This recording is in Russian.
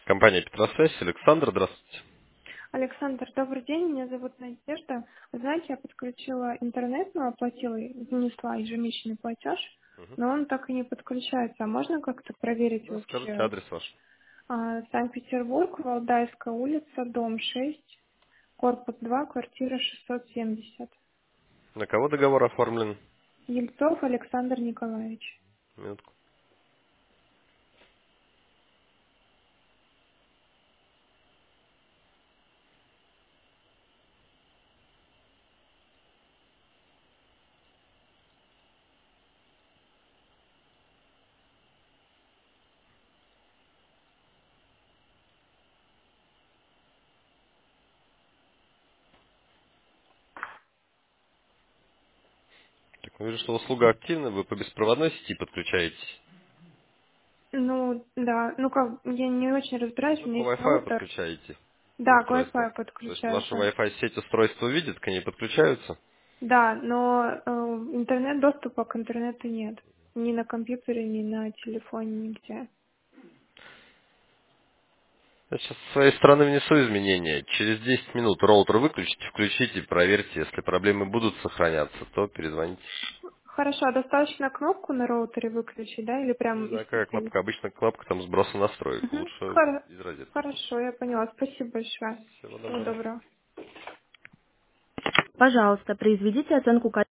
Компания Петросвязь. Александр, здравствуйте. Александр, добрый день, меня зовут Надежда. Вы знаете, я подключила интернет, но оплатила, внесла ежемесячный платеж, Мгм. но он так и не подключается. А можно как-то проверить Да, скажите вообще? адрес ваш. Санкт-Петербург, Валдайская улица, дом 6, корпус 2, квартира 670. На кого договор оформлен? Ельцов Александр Николаевич. Минутку. Так, вижу, что услуга активна, вы по беспроводной сети подключаетесь. Ну, да, ну как, я не очень разбираюсь, у Вы меня по есть Wi-Fi роутер. подключаете Да, к устройство. Wi-Fi То есть ваша подключается. Wi-Fi сеть устройства видит, к ней подключаются. Да, но интернет-доступа к интернету нет. Ни на компьютере, ни на телефоне, нигде. Я сейчас с своей стороны внесу изменения. Через 10 минут роутер выключите, включите, проверьте. Если проблемы будут сохраняться, то перезвоните. Хорошо, а достаточно кнопку на роутере выключить, да, или прям Не из знаю, какая сети? кнопка. Обычно кнопка там сброса настроек. Мгм. Лучше из розетки. Хорошо, я поняла. Спасибо большое. Всего Всего доброго. доброго. Пожалуйста, произведите оценку качества.